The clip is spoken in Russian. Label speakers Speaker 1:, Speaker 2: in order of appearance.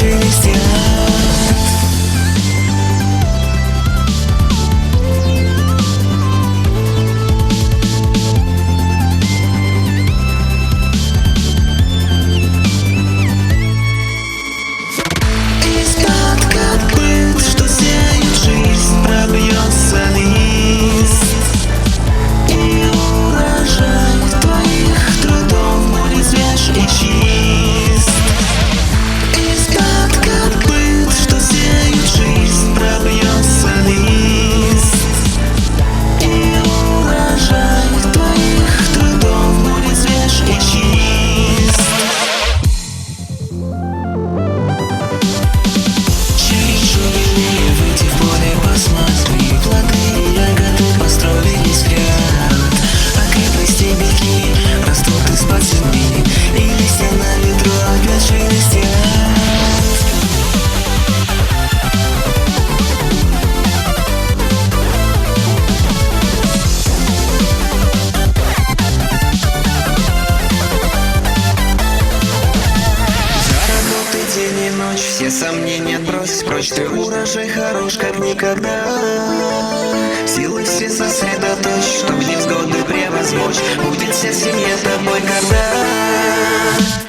Speaker 1: шелестят. Из-под копыт, что сеет жизнь, пробьется лист, и урожай твоих трудов будет свеж и чист. Из-под копыт, что сеет жизнь, пробьется лист, и урожай твоих трудов будет свеж и чист. Выйти в поле, посмотри, плоды ягоды построились в ряд, а крепости стебельки растут из-под земли, и листья на ветру опять шелестят. День и ночь, все сомнения отбрось прочь, ты урожай хорош как никогда. Силы все сосредоточь, чтоб невзгоды превозмочь, будет вся семья тобой горда.